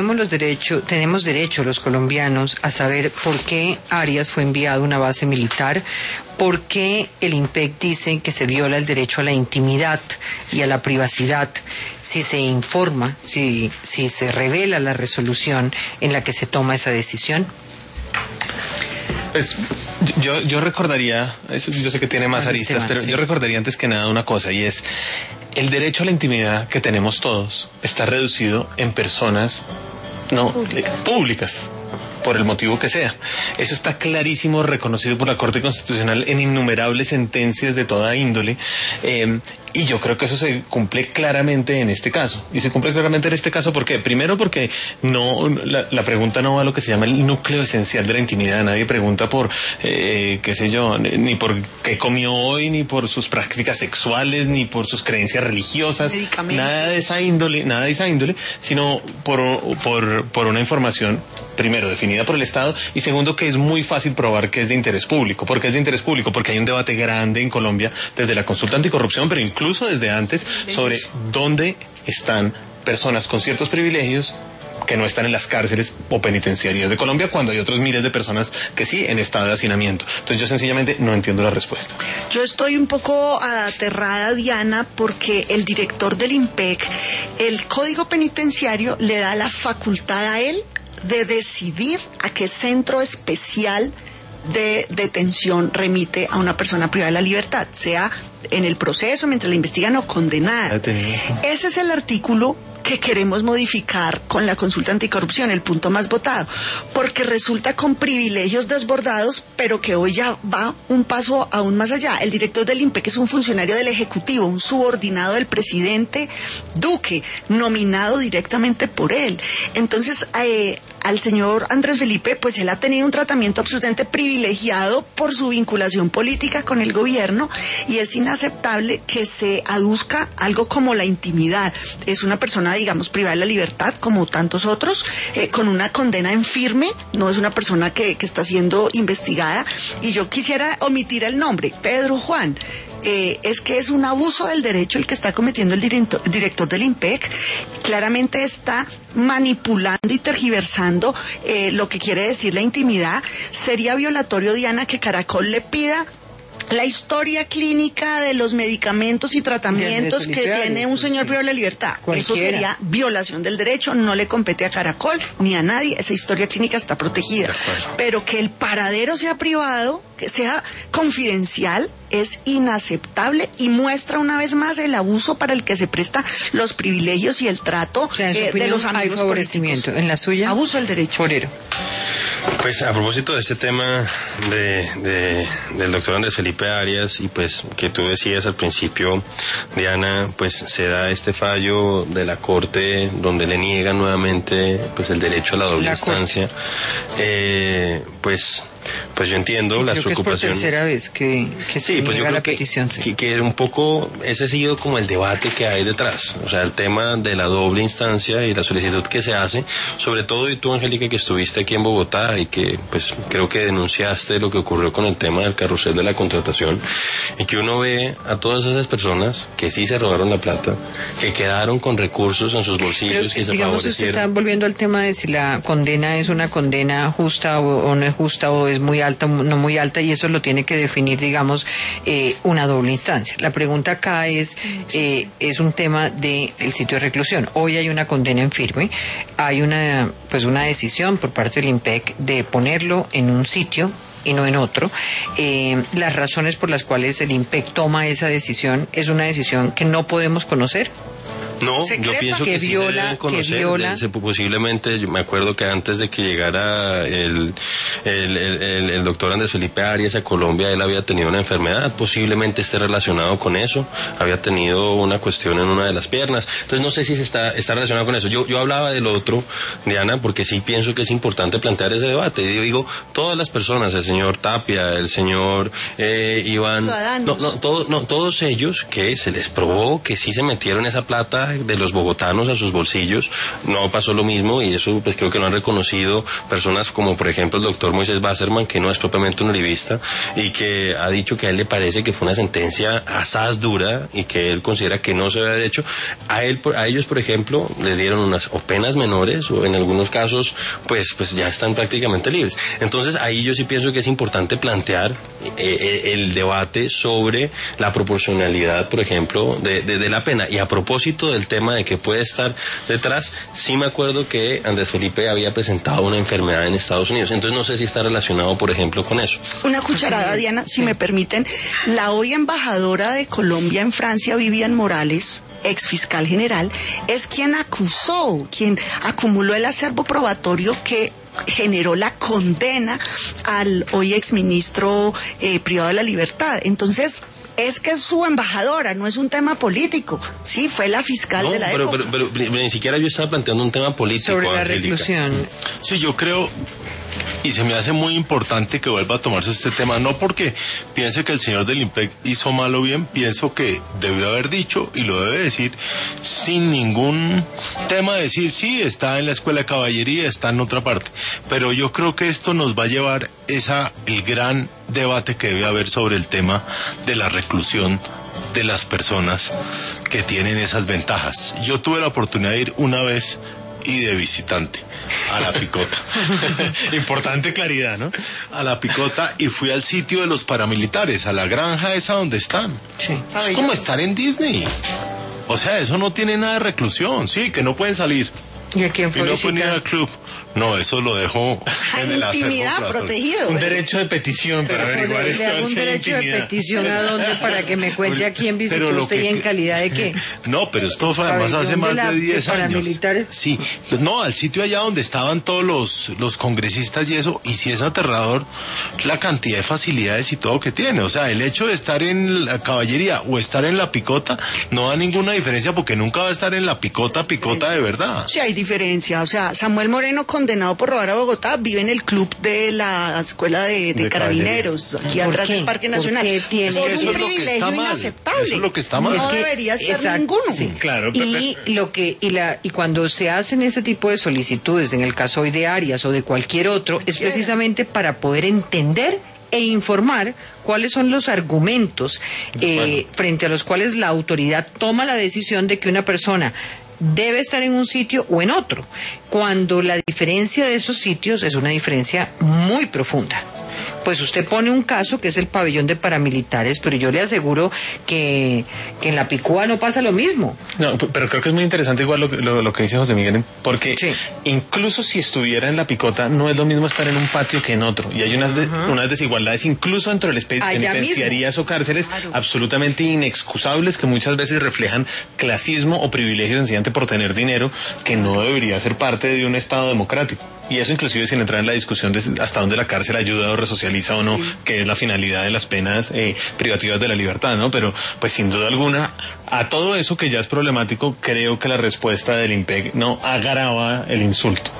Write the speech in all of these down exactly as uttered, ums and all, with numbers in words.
tenemos los derechos, tenemos derecho los colombianos a saber por qué Arias fue enviado a una base militar, por qué el IMPEC dice que se viola el derecho a la intimidad y a la privacidad, si se informa, si, si se revela la resolución en la que se toma esa decisión. Pues yo, yo recordaría, eso yo sé que tiene más aristas, pero yo recordaría antes que nada una cosa, y es el derecho a la intimidad que tenemos todos está reducido en personas no públicas, públicas por el motivo que sea. Eso está clarísimo, reconocido por la Corte Constitucional en innumerables sentencias de toda índole, eh, y yo creo que eso se cumple claramente en este caso. Y se cumple claramente en este caso, ¿por qué? Primero porque no, la, la pregunta no va a lo que se llama el núcleo esencial de la intimidad. Nadie pregunta por, eh, qué sé yo, ni por qué comió hoy, ni por sus prácticas sexuales, ni por sus creencias religiosas. Nada de esa índole, nada de esa índole, sino por, por, por una información, primero, definida por el Estado, y segundo, que es muy fácil probar que es de interés público. ¿Por qué es de interés público? Porque hay un debate grande en Colombia desde la consulta anticorrupción, pero incluso desde antes, sobre dónde están personas con ciertos privilegios que no están en las cárceles o penitenciarias de Colombia, cuando hay otros miles de personas que sí en estado de hacinamiento. Entonces yo sencillamente no entiendo la respuesta. Yo estoy un poco aterrada, Diana, porque el director del IMPEC, el Código Penitenciario le da la facultad a él de decidir a qué centro especial de detención remite a una persona privada de la libertad, sea en el proceso, mientras la investigan o condenada. Ese es el artículo que queremos modificar con la consulta anticorrupción, el punto más votado, porque resulta con privilegios desbordados, pero que hoy ya va un paso aún más allá. El director del IMPEC es un funcionario del Ejecutivo, un subordinado del presidente Duque, nominado directamente por él. Entonces, eh, al señor Andrés Felipe, pues él ha tenido un tratamiento absolutamente privilegiado por su vinculación política con el gobierno, y es inaceptable que se aduzca algo como la intimidad. Es una persona, digamos, privada de la libertad, como tantos otros, eh, con una condena en firme, no es una persona que, que está siendo investigada, y yo quisiera omitir el nombre, Pedro Juan. Eh, es que es un abuso del derecho el que está cometiendo el director, director del IMPEC. Claramente está manipulando y tergiversando eh, lo que quiere decir la intimidad. Sería violatorio, Diana, que Caracol le pida la historia clínica de los medicamentos y tratamientos que tiene un señor privado de la libertad. Cualquiera. Eso sería violación del derecho, no le compete a Caracol ni a nadie, esa historia clínica está protegida. Pero que el paradero sea privado, que sea confidencial, es inaceptable y muestra una vez más el abuso para el que se presta los privilegios y el trato, o sea, eh, de los amigos hay favorecimiento políticos. ¿En la suya? Abuso del derecho. Forero. Pues a propósito de este tema de, de, del doctor Andrés Felipe Arias, y pues que tú decías al principio, Diana, pues se da este fallo de la Corte donde le niegan nuevamente pues el derecho a la doble la instancia, eh, pues pues yo entiendo sí, las preocupaciones. Es por tercera vez que, que se sí, pues niega yo la creo petición. Que, sí. que, que un poco ese ha sido como el debate que hay detrás, o sea, el tema de la doble instancia y la solicitud que se hace, sobre todo, y tú, Angélica, que estuviste aquí en Bogotá y que pues creo que denunciaste lo que ocurrió con el tema del carrusel de la contratación, y que uno ve a todas esas personas que sí se robaron la plata, que quedaron con recursos en sus bolsillos. Pero, que se digamos, usted está volviendo al tema de si la condena es una condena justa o, o no es justa, o es muy alta, no muy alta, y eso lo tiene que definir, digamos, eh, una doble instancia. La pregunta acá es, eh, es un tema del sitio de reclusión. Hoy hay una condena en firme, hay una, pues una decisión por parte del IMPEC de ponerlo en un sitio y no en otro. Eh, las razones por las cuales el IMPEC toma esa decisión es una decisión que no podemos conocer. No, yo pienso que, que viola, sí se deben conocer, que viola. Se, posiblemente, yo me acuerdo que antes de que llegara el, el, el, el, el doctor Andrés Felipe Arias a Colombia, él había tenido una enfermedad, posiblemente esté relacionado con eso, había tenido una cuestión en una de las piernas, entonces no sé si se está, está relacionado con eso. Yo, yo hablaba del otro, Diana, porque sí pienso que es importante plantear ese debate. Yo digo, todas las personas, el señor Tapia, el señor eh, Iván, no, no, todo, no, todos ellos que se les probó que sí se metieron esa plata plata de los bogotanos a sus bolsillos. No pasó lo mismo, y eso pues creo que lo han reconocido personas como por ejemplo el doctor Moisés Basserman, que no es propiamente un uribista, y que ha dicho que a él le parece que fue una sentencia asaz dura y que él considera que no se había hecho. A él, a ellos, por ejemplo, les dieron unas o penas menores, o en algunos casos pues pues ya están prácticamente libres. Entonces ahí yo sí pienso que es importante plantear eh, el debate sobre la proporcionalidad, por ejemplo, de, de, de la pena. Y a propósito del tema de que puede estar detrás, sí me acuerdo que Andrés Felipe había presentado una enfermedad en Estados Unidos, entonces no sé si está relacionado, por ejemplo, con eso. Una cucharada, Diana, si me permiten. La hoy embajadora de Colombia en Francia, Vivian Morales, ex fiscal general, es quien acusó, quien acumuló el acervo probatorio que generó la condena al hoy exministro eh, privado de la libertad. Entonces, es que es su embajadora, no es un tema político. Sí, fue la fiscal no, de la pero, época. Pero, pero, pero, pero ni siquiera yo estaba planteando un tema político, sobre la Angélica. reclusión. Sí, yo creo, y se me hace muy importante que vuelva a tomarse este tema, no porque piense que el señor del IMPEC hizo mal o bien, pienso que debió haber dicho, y lo debe decir sin ningún tema, decir sí, está en la escuela de caballería, está en otra parte, pero yo creo que esto nos va a llevar esa, el gran debate que debe haber sobre el tema de la reclusión de las personas que tienen esas ventajas. Yo tuve la oportunidad de ir una vez y de visitante a la Picota. Importante claridad, ¿no? A la Picota, y fui al sitio de los paramilitares, a la granja esa donde están. Sí. Es como estar en Disney. O sea, eso no tiene nada de reclusión. Sí, que no pueden salir. ¿Y a quién fue y no a pueden ir al club. No, eso lo dejo en el intimidad, protegido. Un derecho de petición para averiguar ¿Le eso. hago un derecho de petición a dónde para que me cuente a quién visitó usted que, y en calidad de qué? No, pero esto fue además hace más de diez años. Paramilitares. Sí, no, al sitio allá donde estaban todos los, los congresistas y eso, y sí es aterrador la cantidad de facilidades y todo que tiene. O sea, el hecho de estar en la caballería o estar en la Picota no da ninguna diferencia, porque nunca va a estar en la Picota, Picota de verdad. Sí, hay diferencia. O sea, Samuel Moreno, condenado por robar a Bogotá, vive en el club de la escuela de, de, de carabineros, aquí atrás del Parque Nacional. ¿Por qué tiene? Por es un que eso privilegio es inaceptable. Eso es lo que está mal. No es que, debería ser exacto, ninguno. Sí, claro. Y lo que y la y cuando se hacen ese tipo de solicitudes, en el caso hoy de Arias o de cualquier otro, es precisamente para poder entender e informar cuáles son los argumentos eh, bueno. frente a los cuales la autoridad toma la decisión de que una persona debe estar en un sitio o en otro, cuando la diferencia de esos sitios es una diferencia muy profunda. Pues usted pone un caso que es el pabellón de paramilitares, pero yo le aseguro que, que en la Picúa no pasa lo mismo. No, pero creo que es muy interesante igual lo, lo, lo que dice José Miguel, porque sí. incluso si estuviera en la Picota, no es lo mismo estar en un patio que en otro, y hay unas, de, uh-huh. unas desigualdades incluso dentro de las penitenciarías o cárceles claro. absolutamente inexcusables, que muchas veces reflejan clasismo o privilegio sencillamente por tener dinero, que no debería ser parte de un Estado democrático. Y eso inclusive sin entrar en la discusión de hasta dónde la cárcel ayuda o resocializa o no, sí. que es la finalidad de las penas eh, privativas de la libertad, ¿no? Pero pues sin duda alguna, a todo eso que ya es problemático, creo que la respuesta del IMPEC no agrava el insulto.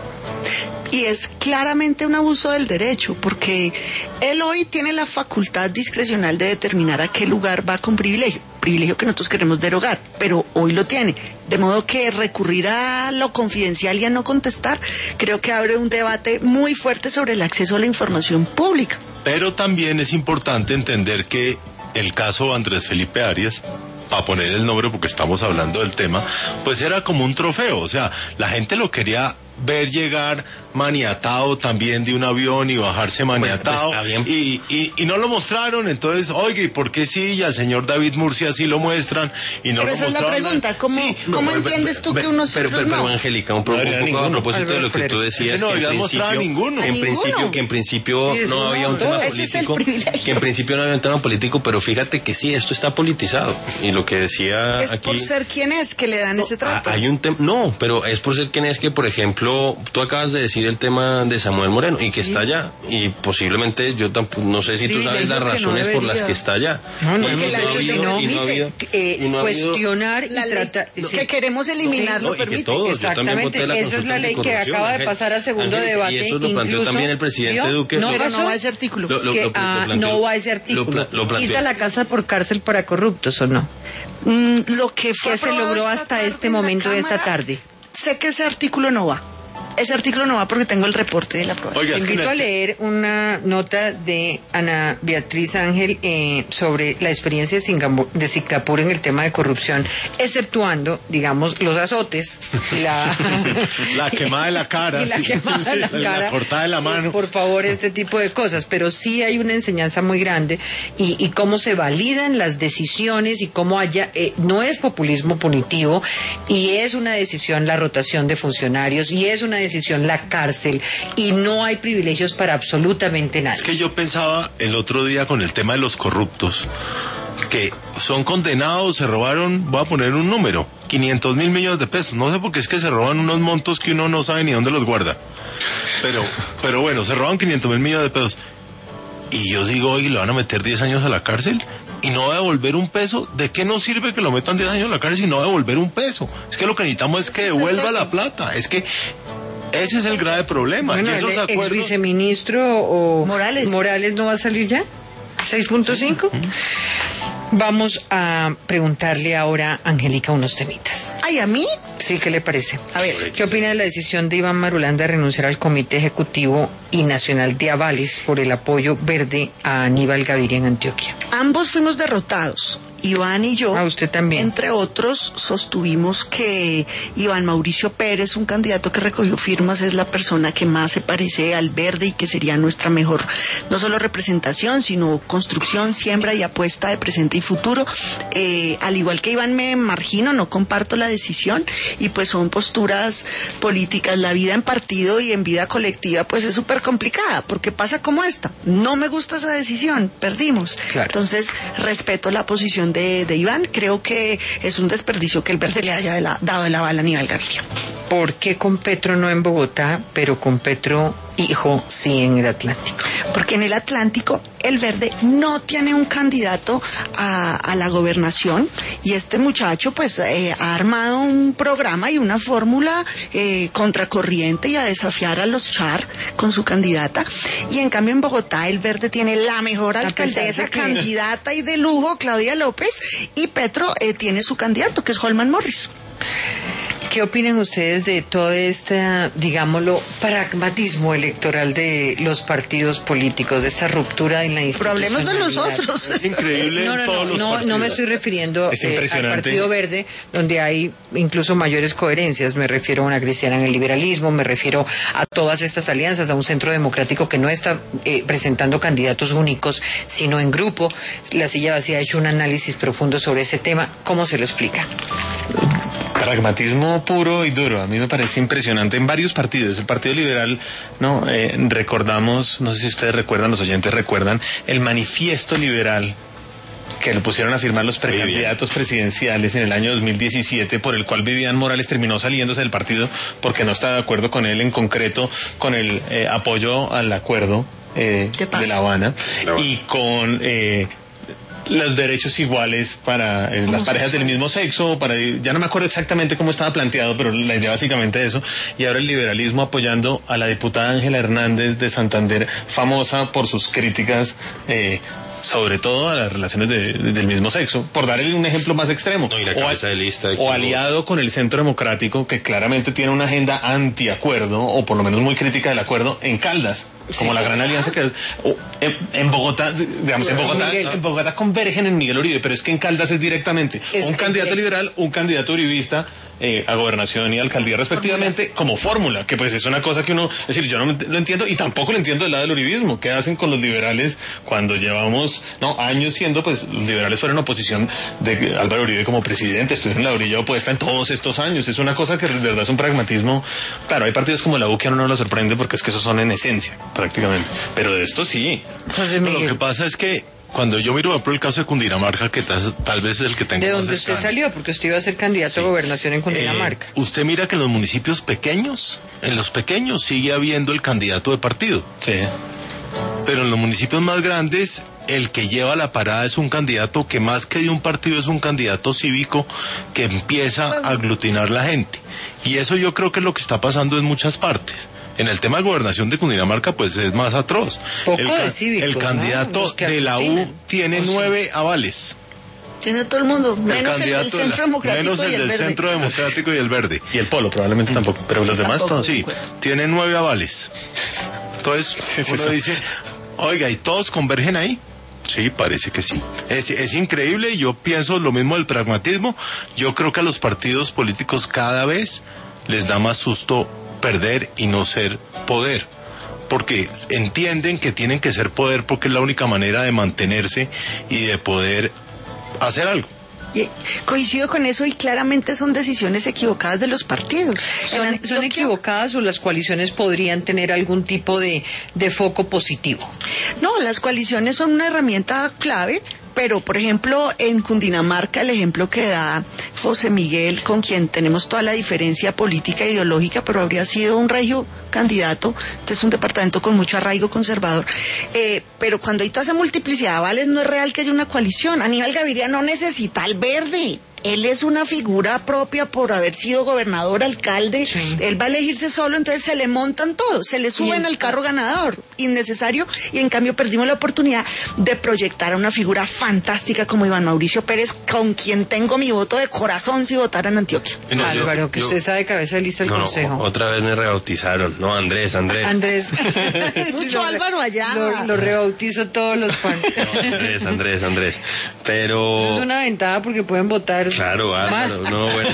Y es claramente un abuso del derecho, porque él hoy tiene la facultad discrecional de determinar a qué lugar va con privilegio, privilegio que nosotros queremos derogar, pero hoy lo tiene. De modo que recurrir a lo confidencial y a no contestar, creo que abre un debate muy fuerte sobre el acceso a la información pública. Pero también es importante entender que el caso Andrés Felipe Arias, para poner el nombre porque estamos hablando del tema, pues era como un trofeo, o sea, la gente lo quería ver llegar maniatado también de un avión y bajarse maniatado, pues, pues, y, y, y no lo mostraron. Entonces, oye, ¿y por qué sí? Y al señor David Murcia sí lo muestran y no pero lo esa mostraron. Es la pregunta, ¿cómo, sí, ¿cómo no, entiendes pero, tú pero, que unos pero, pero, pero, no? Angélica, un, pro, no, un poco ninguno. A propósito de lo que tú decías, es que no que en principio, a ninguno. en ¿A principio, ninguno? que en principio sí, no había un tema político, que en principio no había un tema político, pero fíjate que sí, esto está politizado. Y lo que decía es aquí, por ser quien es que le dan no, ese trato. Hay un tema, no, pero es por ser quien es que, por ejemplo, ejemplo, tú acabas de decir el tema de Samuel Moreno y que sí. está allá, y posiblemente yo tampoco, no sé si tú sabes las razones no por las que está allá. No, no, no, no cuestionar y tratar... Sí. Que queremos eliminarlo, no, permite. Todo, exactamente, esa es la ley que acaba de pasar a segundo Ángel, debate. Y eso lo planteó incluso, también el presidente ¿vio? Duque. No, pero pasó, no va ese artículo. Lo, lo, que, lo, ah, lo planteó, no va ese artículo. Lo, lo ¿Quita la casa por cárcel para corruptos o no? Mm, lo que fue que se logró hasta este momento de esta tarde. Sé que ese artículo no va. Ese artículo no va porque tengo el reporte de la aprobación. Oiga, invito a leer una nota de Ana Beatriz Ángel eh, sobre la experiencia de Singapur, de Singapur en el tema de corrupción, exceptuando, digamos, los azotes, la, la quemada de la cara, y la, sí, quemada sí, de la, cara, la cortada de la mano. Por, por favor, este tipo de cosas. Pero sí hay una enseñanza muy grande y, y cómo se validan las decisiones y cómo haya, eh, no es populismo punitivo y es una decisión la rotación de funcionarios y es una decisión la cárcel y no hay privilegios para absolutamente nadie. Es que yo pensaba el otro día con el tema de los corruptos que son condenados, se robaron, voy a poner un número, quinientos mil millones de pesos, no sé por qué es que se roban unos montos que uno no sabe ni dónde los guarda, pero, pero bueno, se roban quinientos mil millones de pesos y yo digo, oye, ¿le van a meter diez años a la cárcel? Y no va a devolver un peso. ¿De qué nos sirve que lo metan diez años a la cárcel y no va a devolver un peso? Es que lo que necesitamos es que devuelva la plata. Es que ese es el grave problema. Bueno, y esos el acuerdos... ex viceministro o Morales. Morales no va a salir ya. seis punto cinco. Sí. Vamos a preguntarle ahora a Angélica unos temitas. ¿Ay, a mí? Sí, ¿qué le parece? A ver. ¿Qué opina de la decisión de Iván Marulanda de renunciar al Comité Ejecutivo y Nacional de Avales por el apoyo verde a Aníbal Gaviria en Antioquia? Ambos fuimos derrotados. Iván y yo, ah, usted también. Entre otros, sostuvimos que Iván Mauricio Pérez, un candidato que recogió firmas, es la persona que más se parece al verde y que sería nuestra mejor, no solo representación, sino construcción, siembra y apuesta de presente y futuro. Eh, al igual que Iván me margino, no comparto la decisión y pues son posturas políticas. La vida en partido y en vida colectiva pues es súper complicada, porque pasa como esta. No me gusta esa decisión, perdimos. Claro. Entonces, respeto la posición De, de Iván, creo que es un desperdicio que el verde le haya de la, dado de la bala a Aníbal Gaviria. ¿Por qué con Petro no en Bogotá, pero con Petro hijo sí en el Atlántico? Porque en el Atlántico el verde no tiene un candidato a, a la gobernación y este muchacho pues eh, ha armado un programa y una fórmula eh, contracorriente y a desafiar a los Char con su candidata, y en cambio en Bogotá el verde tiene la mejor alcaldesa, que... candidata y de lujo, Claudia López, y Petro eh, tiene su candidato que es Holman Morris. ¿Qué opinan ustedes de todo este, digámoslo, pragmatismo electoral de los partidos políticos, de esa ruptura en la institucionalidad? Problemas de nosotros. Es increíble. No, no, en todos no, los no, no me estoy refiriendo eh, al Partido Verde, donde hay incluso mayores coherencias. Me refiero a una cristiana en el liberalismo, me refiero a todas estas alianzas, a un centro democrático que no está eh, presentando candidatos únicos, sino en grupo. La Silla Vacía ha hecho un análisis profundo sobre ese tema. ¿Cómo se lo explica? Pragmatismo puro y duro. A mí me parece impresionante en varios partidos. El Partido Liberal, no, eh, recordamos, no sé si ustedes recuerdan, los oyentes recuerdan, el manifiesto liberal que le pusieron a firmar los precandidatos presidenciales en el año dos mil diecisiete, por el cual Vivian Morales terminó saliéndose del partido porque no estaba de acuerdo con él en concreto con el eh, apoyo al acuerdo eh, de La Habana y con... Eh, los derechos iguales para eh, las parejas del mismo sexo, para ya no me acuerdo exactamente cómo estaba planteado, pero la idea básicamente es eso. Y ahora el liberalismo apoyando a la diputada Ángela Hernández de Santander, famosa por sus críticas eh, sobre todo a las relaciones de, de, del mismo sexo, por darle un ejemplo más extremo. No, y la o, cabeza de lista de o aliado con el Centro Democrático, que claramente tiene una agenda antiacuerdo, o por lo menos muy crítica del acuerdo, en Caldas. Como sí, la gran alianza que es en, en Bogotá, digamos, en Bogotá, en Bogotá convergen en Miguel Uribe, pero es que en Caldas es directamente es un candidato liberal, un candidato uribista eh, a gobernación y alcaldía respectivamente, fórmula. Como fórmula, que pues es una cosa que uno, es decir, yo no lo entiendo y tampoco lo entiendo del lado del uribismo. ¿Qué hacen con los liberales cuando llevamos no años siendo, pues los liberales fueron oposición de Álvaro Uribe como presidente, estuvieron en la orilla opuesta en todos estos años? Es una cosa que de verdad es un pragmatismo. Claro, hay partidos como la U que a uno no lo sorprende porque es que esos son en esencia prácticamente, pero de esto sí. Lo que pasa es que cuando yo miro por el caso de Cundinamarca, que tal, tal vez es el que tengo ¿De más dónde cercano. usted salió? Porque usted iba a ser candidato sí. a gobernación en Cundinamarca. Eh, usted mira que en los municipios pequeños, en los pequeños sigue habiendo el candidato de partido. Sí. Pero en los municipios más grandes, el que lleva la parada es un candidato que más que de un partido es un candidato cívico que empieza a aglutinar la gente. Y eso yo creo que es lo que está pasando en muchas partes. En el tema de gobernación de Cundinamarca, pues es más atroz. Poco el, de cívicos, el candidato ¿no? de la U tiene nueve sí. avales. Tiene todo el mundo, menos el, el del Centro Democrático menos el, y el del verde. Centro Democrático y el Verde. Y el Polo probablemente tampoco, pero los demás todos. Sí, tiene nueve avales. Entonces uno dice, oiga, ¿y todos convergen ahí? Sí, parece que sí. Es, es increíble y yo pienso lo mismo del pragmatismo. Yo creo que a los partidos políticos cada vez les da más susto perder y no ser poder. Porque entienden que tienen que ser poder porque es la única manera de mantenerse y de poder hacer algo. Y coincido con eso y claramente son decisiones equivocadas de los partidos. ¿Son, ¿son equivocadas o las coaliciones podrían tener algún tipo de, de foco positivo? No, las coaliciones son una herramienta clave, pero por ejemplo en Cundinamarca el ejemplo que da José Miguel, con quien tenemos toda la diferencia política e ideológica, pero habría sido un regio candidato, este es un departamento con mucho arraigo conservador, eh, pero cuando hay toda esa multiplicidad de avales no es real que haya una coalición. Aníbal Gaviria no necesita al verde, él es una figura propia por haber sido gobernador, alcalde, sí. Él va a elegirse solo, entonces se le montan todos, se le suben al carro ganador, innecesario, y en cambio perdimos la oportunidad de proyectar a una figura fantástica como Iván Mauricio Pérez, con quien tengo mi voto de corazón si votara en Antioquia. No, Álvaro, yo, que yo, usted sabe cabeza de lista del no, consejo. No, otra vez me rebautizaron, no, Andrés, Andrés. Andrés. Mucho lo, Álvaro allá. Lo, lo rebautizo todos los fans. No, Andrés, Andrés, Andrés. Pero... Eso es una ventaja porque pueden votar claro, Álvaro, más. No, bueno.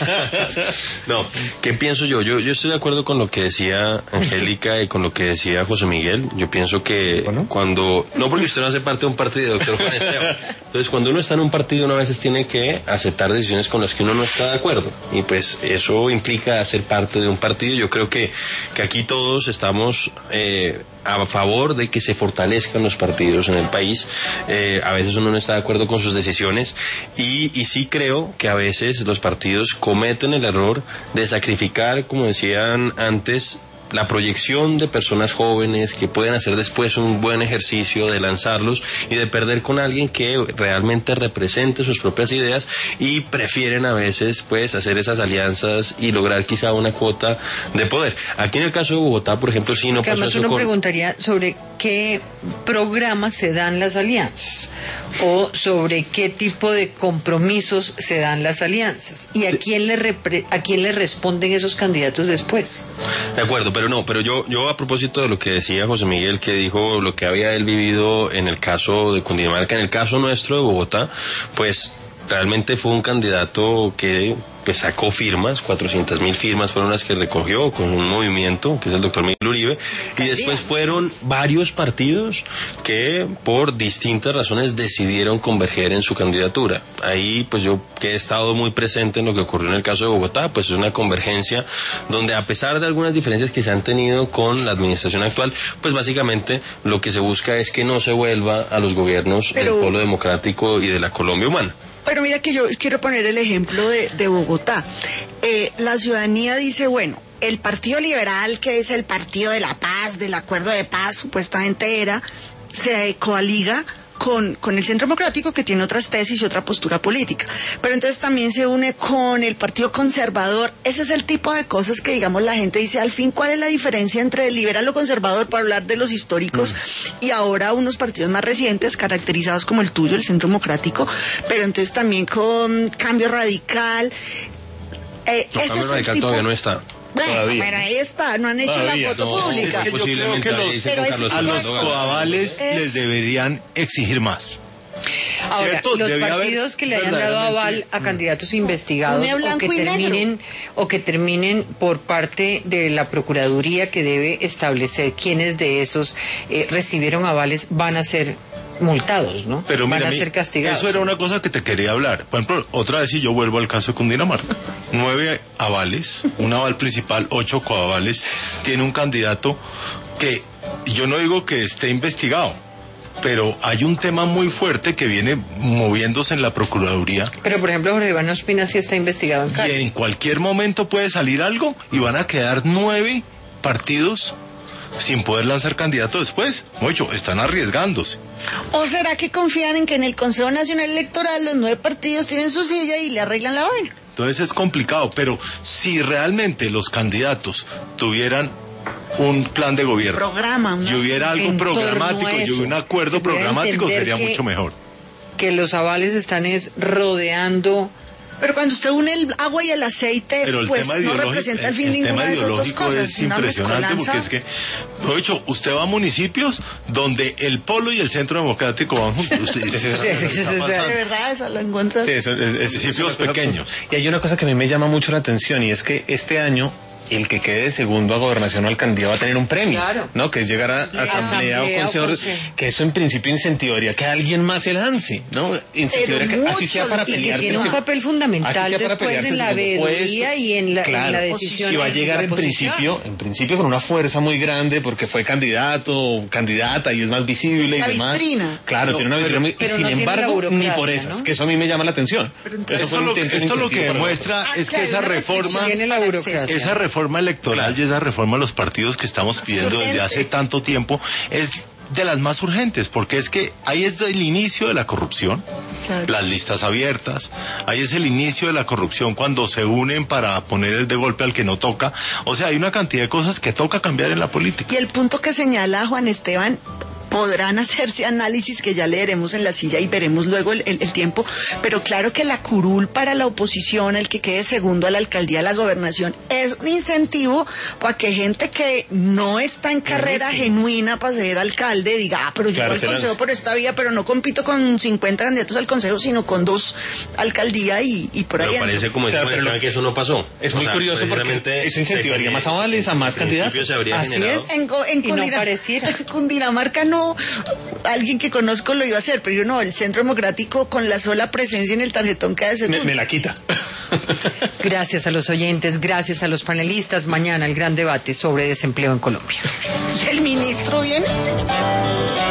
No, ¿qué pienso yo? yo? Yo estoy de acuerdo con lo que decía Angélica y con lo que decía José Miguel. Yo pienso que bueno. cuando... No porque usted no hace parte de un partido, doctor Juan Esteban. Entonces, cuando uno está en un partido, uno a veces tiene que aceptar decisiones con las que uno no está de acuerdo. Y pues eso implica ser parte de un partido. Yo creo que, que aquí todos estamos... Eh, a favor de que se fortalezcan los partidos en el país. Eh, a veces uno no está de acuerdo con sus decisiones y, y sí creo que a veces los partidos cometen el error de sacrificar, como decían antes, la proyección de personas jóvenes que pueden hacer después un buen ejercicio de lanzarlos y de perder con alguien que realmente represente sus propias ideas y prefieren a veces pues hacer esas alianzas y lograr quizá una cuota de poder. Aquí en el caso de Bogotá, por ejemplo, sí no pasó además eso uno con... preguntaría sobre qué programas se dan las alianzas o sobre qué tipo de compromisos se dan las alianzas y a sí. quién le repre... a quién le responden esos candidatos después. De acuerdo, pero no, pero yo, yo a propósito de lo que decía José Miguel, que dijo lo que había él vivido en el caso de Cundinamarca, en el caso nuestro de Bogotá, pues realmente fue un candidato que pues sacó firmas, cuatrocientas mil firmas fueron las que recogió con un movimiento que es el doctor Miguel Uribe, y después fueron varios partidos que por distintas razones decidieron converger en su candidatura. Ahí pues yo que he estado muy presente en lo que ocurrió en el caso de Bogotá, pues es una convergencia donde a pesar de algunas diferencias que se han tenido con la administración actual, pues básicamente lo que se busca es que no se vuelva a los gobiernos Pero... del Polo Democrático y de la Colombia humana. Pero mira que yo quiero poner el ejemplo de, de Bogotá. Eh, la ciudadanía dice, bueno, el Partido Liberal, que es el Partido de la Paz, del Acuerdo de Paz, supuestamente era, se coaliga con, con el Centro Democrático, que tiene otras tesis y otra postura política. Pero entonces también se une con el Partido Conservador. Ese es el tipo de cosas que, digamos, la gente dice, al fin, ¿cuál es la diferencia entre el liberal o conservador, para hablar de los históricos, mm. y ahora unos partidos más recientes, caracterizados como el tuyo, el Centro Democrático, pero entonces también con Cambio Radical? Eh, no, ese Cambio es Radical el tipo... todavía no está. Bueno, Todavía, pero ¿no? ahí está, no han hecho Todavía, la foto no, pública. Es que yo creo que los, pero es, a los coavales es, les deberían exigir más. Ahora, ¿Cierto? los Debía partidos que le hayan dado aval a candidatos investigados o que terminen o que terminen por parte de la Procuraduría, que debe establecer quiénes de esos eh, recibieron avales, van a ser multados, ¿no? Pero mira, van a ser castigados. Eso era una cosa que te quería hablar. Por ejemplo, otra vez, si yo vuelvo al caso de Cundinamarca, nueve avales, un aval principal, ocho coavales, tiene un candidato que yo no digo que esté investigado, pero hay un tema muy fuerte que viene moviéndose en la Procuraduría. Pero, por ejemplo, Jorge Iván Ospina sí está investigado en Cali. Y en cualquier momento puede salir algo y van a quedar nueve partidos sin poder lanzar candidato después. Mucho, están arriesgándose. ¿O será que confían en que en el Consejo Nacional Electoral los nueve partidos tienen su silla y le arreglan la vaina? Entonces es complicado, pero si realmente los candidatos tuvieran un plan de gobierno, programa, y hubiera algo programático y un acuerdo programático, sería mucho mejor. Que los avales están es rodeando. Pero cuando usted une el agua y el aceite, el pues no representa al fin ninguna de esas dos cosas. Es impresionante porque es que, de hecho, usted va a municipios donde el polo y el centro democrático van juntos. Usted dice, sí, sí, sí, sí, de verdad, eso lo encuentras. Sí, eso es, es, municipios es pequeños. Y hay una cosa que a mí me llama mucho la atención y es que este año el que quede segundo a gobernación o alcaldía va a tener un premio, claro, ¿no? Que es llegar a asamblea, asamblea o consejo, consejo, que eso en principio incentivaría que alguien más se lance, ¿no? Incentivaría que así sea para pelear. Y que tiene un papel fundamental después en la veeduría y en la, claro, en la decisión. Si va a llegar en principio, en principio con una fuerza muy grande porque fue candidato o candidata y es más visible la y demás. Vitrina. Claro, no, tiene una vitrina muy, y sin no embargo, ni por esas, ¿no? Que eso a mí me llama la atención. Eso esto lo, esto lo que demuestra ah, es que esa reforma, esa reforma reforma electoral claro. y esa reforma a los partidos que estamos pidiendo desde hace tanto tiempo es de las más urgentes, porque es que ahí es el inicio de la corrupción, claro. las listas abiertas, ahí es el inicio de la corrupción cuando se unen para poner de golpe al que no toca, o sea, hay una cantidad de cosas que toca cambiar en la política. Y el punto que señala Juan Esteban, podrán hacerse análisis que ya leeremos en la silla y veremos luego el, el, el tiempo, pero claro que la curul para la oposición, el que quede segundo a la alcaldía, a la gobernación, es un incentivo para que gente que no está en carrera sí. genuina para ser alcalde diga, ah, pero yo claro, voy al consejo por esta vía, pero no compito con cincuenta candidatos al consejo, sino con dos alcaldía y, y por ahí. Pero parece como claro, pero que eso no pasó. Es muy o sea, curioso porque eso incentivaría más avales, a más candidatos. Se habría Así generado. es, en, en Cundina, no pareciera. Cundinamarca no. Alguien que conozco lo iba a hacer, pero yo no, el Centro Democrático con la sola presencia en el tarjetón cada segundo. Me, me la quita. Gracias a los oyentes, gracias a los panelistas. Mañana el gran debate sobre desempleo en Colombia. ¿Y el ministro viene?